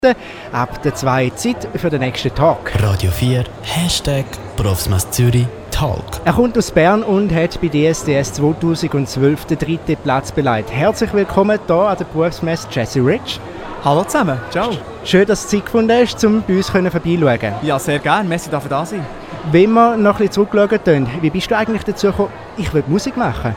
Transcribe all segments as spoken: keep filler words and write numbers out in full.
Ab der zwei Zeit für den nächsten Talk. Radio vier, Hashtag Berufsmesse Zürich, Talk. Er kommt aus Bern und hat bei D S D S zweitausendzwölf den dritten Platz belegt. Herzlich willkommen hier an der Berufsmesse Jesse Rich. Hallo zusammen, ciao. Schön, dass du Zeit gefunden hast, um bei uns vorbeischauen. Ja, sehr gerne, merci, dass wir da sein. Wenn wir noch ein bisschen zurückschauen, wie bist du eigentlich dazu gekommen, ich will Musik machen?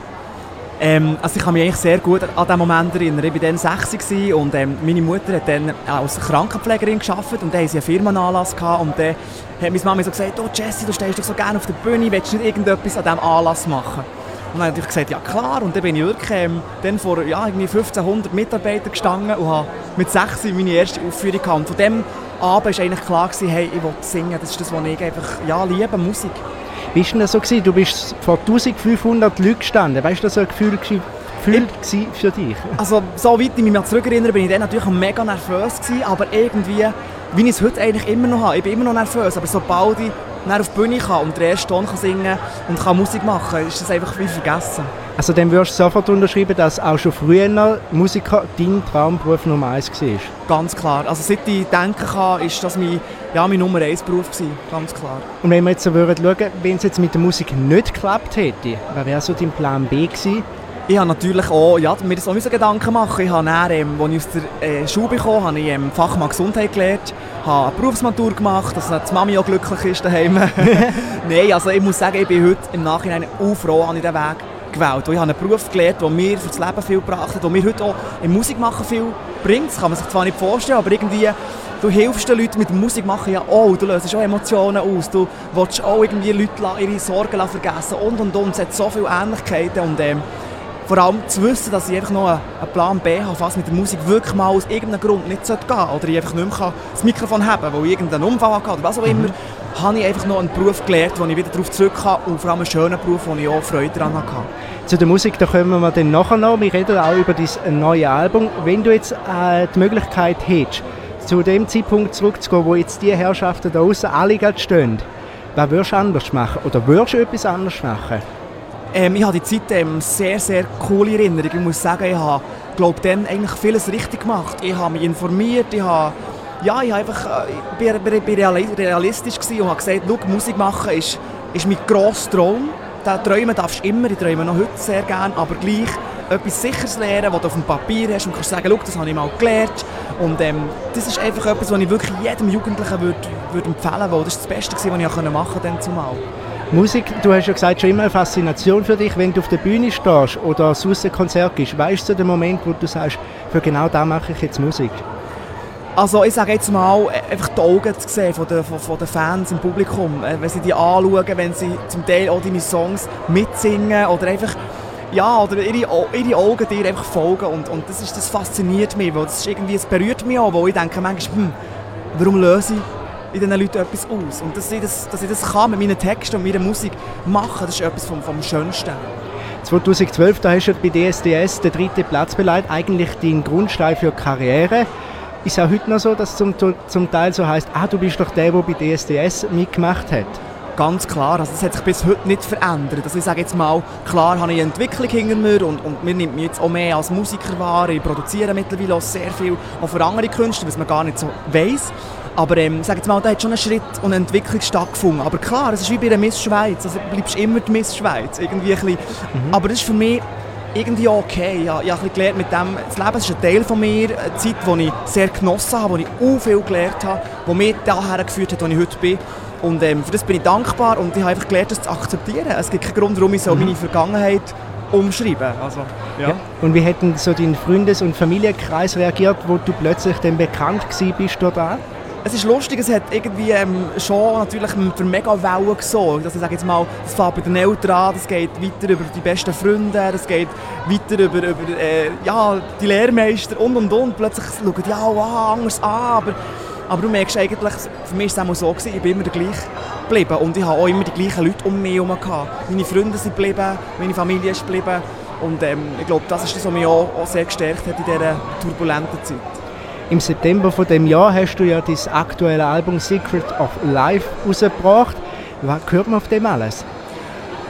Ähm, also ich kann mich eigentlich sehr gut an diesen Moment erinnern. Ich war dann sechzig und ähm, meine Mutter hat dann als Krankenpflegerin gearbeitet und dann hatten sie einen Firmenanlass gehabt, und dann hat meine Mama so gesagt, «Oh Jessie, du stehst doch so gerne auf der Bühne, willst du nicht irgendetwas an diesem Anlass machen?» Und dann habe ich gesagt, ja klar, und dann bin ich wirklich ähm, dann vor ja, irgendwie fünfzehnhundert Mitarbeitern gestanden und habe mit sechzig meine erste Aufführung gehabt. Und von dem Abend war eigentlich klar gewesen, hey, ich will singen, das ist das, was ich einfach ja, liebe, Musik. Wie war denn das so gewesen? Du bist vor eintausendfünfhundert Leuten gestanden. Weißt du, das so ein Gefühl, Gefühl ich, für dich? Also, so weit ich mich zurückerinnere, bin ich dann natürlich mega nervös gewesen, aber irgendwie, wie ich es heute eigentlich immer noch habe, ich bin immer noch nervös, aber sobald ich dann auf die Bühne kann und den ersten Ton kann singen und kann Musik machen kann, ist das einfach wie vergessen. Also dann würdest du sofort unterschreiben, dass auch schon früher Musiker dein Traumberuf Nummer eins war? Ganz klar. Also seit ich denken kann, ist das mein, ja, mein Nummer eins Beruf gewesen. Ganz klar. Und wenn wir jetzt so würden schauen, wenn es jetzt mit der Musik nicht geklappt hätte, was wäre so dein Plan B gewesen? Ich habe natürlich auch, ja, mir das auch so Gedanken machen. Ich habe dann, ähm, als ich aus der äh, Schule bekam, habe ich ähm, Fachmann Gesundheit gelernt, habe eine Berufsmatur gemacht, dass die Mami auch glücklich ist daheim. Nein, also ich muss sagen, ich bin heute im Nachhinein auch froh, habe ich diesen Weg gewählt. Ich habe einen Beruf gelernt, der mir für das Leben viel gebracht hat, der mir heute auch im Musikmachen viel bringt. Das kann man sich zwar nicht vorstellen, aber irgendwie, du hilfst den Leuten mit dem Musikmachen ja auch. Du löst auch Emotionen aus, du willst auch irgendwie Leute ihre Sorgen vergessen und und und. Es hat so viele Ähnlichkeiten und ähm, vor allem zu wissen, dass ich einfach noch einen Plan B habe, falls mit der Musik wirklich mal aus irgendeinem Grund nicht gehen sollte oder ich einfach nicht mehr das Mikrofon haben kann, weil ich irgendeinen Unfall hatte oder was auch immer, mhm. habe ich einfach noch einen Beruf gelernt, wo ich wieder darauf zurück kann und vor allem einen schönen Beruf, wo ich auch Freude daran hatte. Zu der Musik da kommen wir dann nachher noch. Wir reden auch über dein neues Album. Wenn du jetzt äh, die Möglichkeit hättest, zu dem Zeitpunkt zurückzugehen, wo jetzt die Herrschaften da draussen alle gerade stehen, was würdest du anders machen? Oder würdest du etwas anders machen? Ähm, ich habe die Zeit ähm, sehr, sehr coole Erinnerung. Ich muss sagen, ich habe, glaube dann eigentlich vieles richtig gemacht. Ich habe mich informiert, ich habe, ja, ich habe einfach, ich bin, bin realistisch gewesen und habe gesagt, schau, Musik machen ist, ist mein grosser Traum. Den träumen darfst du immer, ich träume noch heute sehr gerne, aber gleich etwas Sicheres lernen, was du auf dem Papier hast und kannst sagen, schau, das habe ich mal gelernt. Und ähm, das ist einfach etwas, was ich wirklich jedem Jugendlichen würde, würde empfehlen würde. Das war das Beste, was ich machen konnte dann zumal. Musik, du hast ja gesagt, schon immer eine Faszination für dich, wenn du auf der Bühne stehst oder sonst ein Konzert gibst. Weißt du den Moment, wo du sagst, für genau da mache ich jetzt Musik? Also ich sage jetzt mal, einfach die Augen zu sehen von den, von, von den Fans im Publikum, wenn sie die anschauen, wenn sie zum Teil auch deine Songs mitsingen oder einfach, ja, oder ihre, ihre Augen dir einfach folgen und, und das, ist, das fasziniert mich, weil das ist irgendwie, es berührt mich auch, weil ich denke manchmal, hm, warum löse ich in diesen Leuten etwas aus? Und dass ich das, dass ich das kann mit meinen Texten und meiner Musik machen, das ist etwas vom, vom Schönsten. zweitausendzwölf, da hast du bei D S D S den dritten Platz belegt, eigentlich dein Grundstein für die Karriere. Ist auch heute noch so, dass es zum, zum Teil so heisst, ah, du bist doch der, der bei D S D S mitgemacht hat? Ganz klar, also das hat sich bis heute nicht verändert. Also ich sage jetzt mal, klar habe ich eine Entwicklung hinter mir und, und mir nimmt mich jetzt auch mehr als Musiker wahr. Ich produziere mittlerweile auch sehr viel auch für andere Künstler, was man gar nicht so weiss. Aber ähm, sag jetzt mal, da hat schon ein Schritt und eine Entwicklung stattgefunden. Aber klar, es ist wie bei der Miss Schweiz. Also du bleibst immer die Miss Schweiz. Irgendwie ein bisschen. Mhm. Aber das ist für mich irgendwie okay. Ich, ich habe ein bisschen gelernt mit dem, das Leben ist ein Teil von mir, eine Zeit, die ich sehr genossen habe, wo ich auch viel gelernt habe, die mich dahin geführt hat, wo ich heute bin. Und ähm, für das bin ich dankbar und ich habe einfach gelernt, das zu akzeptieren. Es gibt keinen Grund, warum ich so mhm. meine Vergangenheit umschreiben. Also, ja. Ja. Und wie hat denn so dein Freundes- und Familienkreis reagiert, wo du plötzlich dann bekannt gewesen bist dort an? Es ist lustig, es hat irgendwie ähm, schon natürlich für mega Wellen gesorgt. Also ich sage jetzt mal, es fängt bei den Eltern an, das geht weiter über die besten Freunde, das geht weiter über, über äh, ja, die Lehrmeister und und und. Plötzlich schauen die ja wow, anders an, aber, aber du merkst eigentlich, für mich war es auch so, gewesen, ich bin immer der gleiche geblieben und ich habe auch immer die gleichen Leute um mich herum gehabt. Meine Freunde sind geblieben, meine Familie ist geblieben und ähm, ich glaube, das ist das, was mich auch, auch sehr gestärkt hat in dieser turbulenten Zeit. Im September von dem Jahr hast du ja dein aktuelle Album Secret of Life rausgebracht. Was hört man auf dem alles?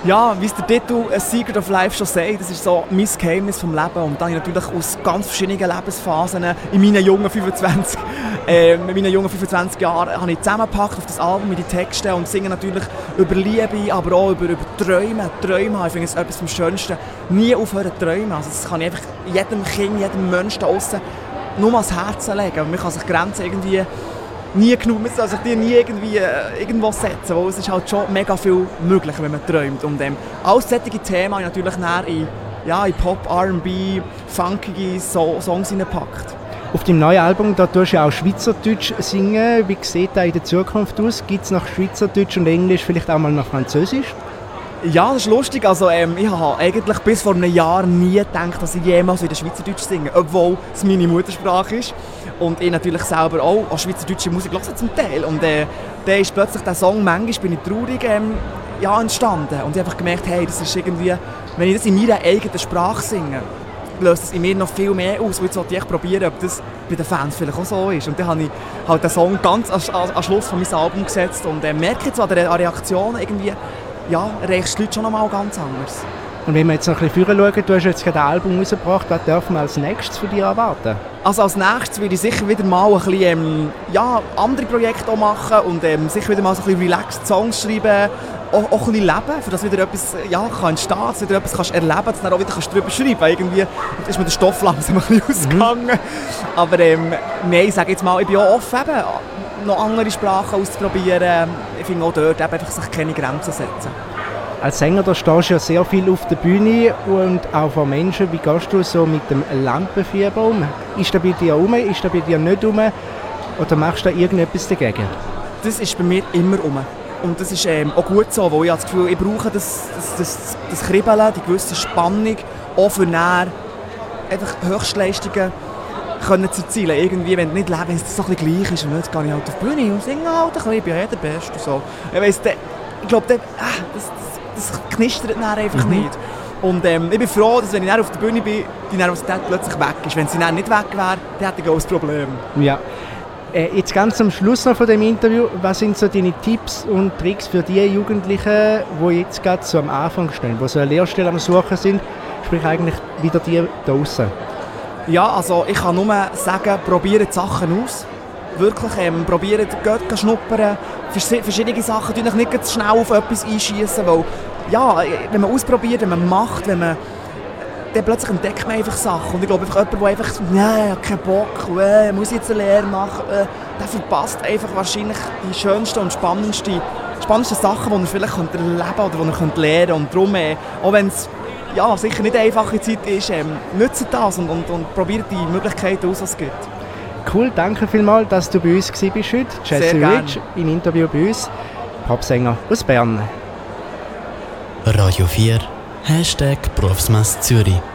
Ja, wie es der Titel «A Secret of Life» schon sagt, das ist so mein Geheimnis vom Leben. Und dann habe ich natürlich aus ganz verschiedenen Lebensphasen in meinen jungen fünfundzwanzig, äh, in meinen jungen fünfundzwanzig Jahren habe ich zusammengepackt auf das Album mit den Texten und singe natürlich über Liebe, aber auch über, über Träume. Träume, ich finde es etwas vom Schönsten. Nie aufhören zu träumen. Also das kann ich einfach jedem Kind, jedem Menschen da draussen nur ans Herz legen. Und man kann sich Grenzen irgendwie nie genug, man soll sich die nie irgendwie äh, irgendwo setzen, weil es ist halt schon mega viel möglich, wenn man träumt. Und ähm, alles solche Themen habe ich natürlich näher in, ja, in Pop, R and B, funkige so Songs hineingepackt. Auf deinem neuen Album da tust du auch Schweizerdeutsch singen. Wie sieht das in der Zukunft aus? Gibt es nach Schweizerdeutsch und Englisch vielleicht auch mal nach Französisch? Ja, das ist lustig. Also, ähm, ich habe eigentlich bis vor einem Jahr nie gedacht, dass ich jemals wieder Schweizerdeutsch singe, obwohl es meine Muttersprache ist. Und ich natürlich selber auch an schweizerdeutsche Musik höre zum Teil. Und äh, dann ist plötzlich der Song «Manchmal bin ich traurig» ähm, ja, entstanden. Und ich habe einfach gemerkt, hey, das ist irgendwie, wenn ich das in meiner eigenen Sprache singe, löst es in mir noch viel mehr aus. Und jetzt wollte ich probieren, ob das bei den Fans vielleicht auch so ist. Und dann habe ich halt den Song ganz am Schluss von meinem Album gesetzt und äh, merke jetzt an der Reaktion irgendwie, ja, erreichst du die Leute schon noch mal ganz anders. Und wenn wir jetzt noch ein bisschen vorher schauen, du hast jetzt gerade ein Album rausgebracht, was dürfen wir als nächstes von dir erwarten? Also als nächstes würde ich sicher wieder mal ein bisschen, ähm, ja, andere Projekte auch machen und ähm, sicher wieder mal so ein bisschen relaxed Songs schreiben, auch, auch ein bisschen leben, für dass wieder etwas ja, kann entstehen, dass du wieder etwas kannst erleben kannst, dass du dann auch wieder kannst drüber schreiben kannst. Irgendwie ist mir der Stoff langsam ein bisschen ausgegangen. Mhm. Aber ähm, nein, ich sage jetzt mal, ich bin auch offen, eben, noch andere Sprachen auszuprobieren. Ich finde auch dort eben einfach sich keine Grenzen setzen. Als Sänger da stehst du ja sehr viel auf der Bühne und auch vor Menschen. Wie gehst du so mit dem Lampenfieber um? Ist das bei dir um, ist das bei dir nicht um? Oder machst du da irgendetwas dagegen? Das ist bei mir immer um. Und das ist ähm, auch gut so, weil ich habe das Gefühl, ich brauche das, das, das, das Kribbeln, die gewisse Spannung, auch für näher einfach Höchstleistungen können zu erzielen. Irgendwie, wenn es nicht leben, wenn es so ein bisschen gleich ist. Und jetzt gehe ich halt auf die Bühne und singe halt ein bisschen, ich bin ja der Beste. So. Ich weiss, der, ich glaube, der, ah, das, das, das knistert dann einfach mhm. nicht. Und ähm, ich bin froh, dass wenn ich dann auf der Bühne bin, die Nervosität plötzlich weg ist. Wenn sie dann nicht weg wäre, dann hätte ich auch ein Problem. Ja. Äh, jetzt ganz am Schluss noch von dem Interview, was sind so deine Tipps und Tricks für die Jugendlichen, die jetzt gerade so am Anfang stehen, die so eine Lehrstelle am Suchen sind, sprich eigentlich wieder die da draussen? Ja, also ich kann nur sagen, probiert die Sachen aus. Wirklich, ähm, probiert, geht schnuppern, verschiedene Sachen, nicht, nicht schnell auf etwas einschießen, weil ja, wenn man ausprobiert, wenn man macht, wenn man, dann plötzlich entdeckt man einfach Sachen. Und ich glaube, einfach jemand, der einfach «Nein, ich habe keinen Bock, äh, muss ich jetzt eine Lehre machen», äh, der verpasst einfach wahrscheinlich die schönsten und spannendsten, spannendsten Sachen, die er vielleicht erleben könnte oder die er könnte lernen könnte. Und darum, äh, auch wenn es ja, sicher nicht eine einfache Zeit ist, ähm, nutzt das und, und, und probiert die Möglichkeiten aus, was es gibt. Cool, danke vielmals, dass du bei uns warst heute. Jesse Rich im Interview bei uns, Popsänger aus Bern. Radio vier, Hashtag Berufsmesse Zürich.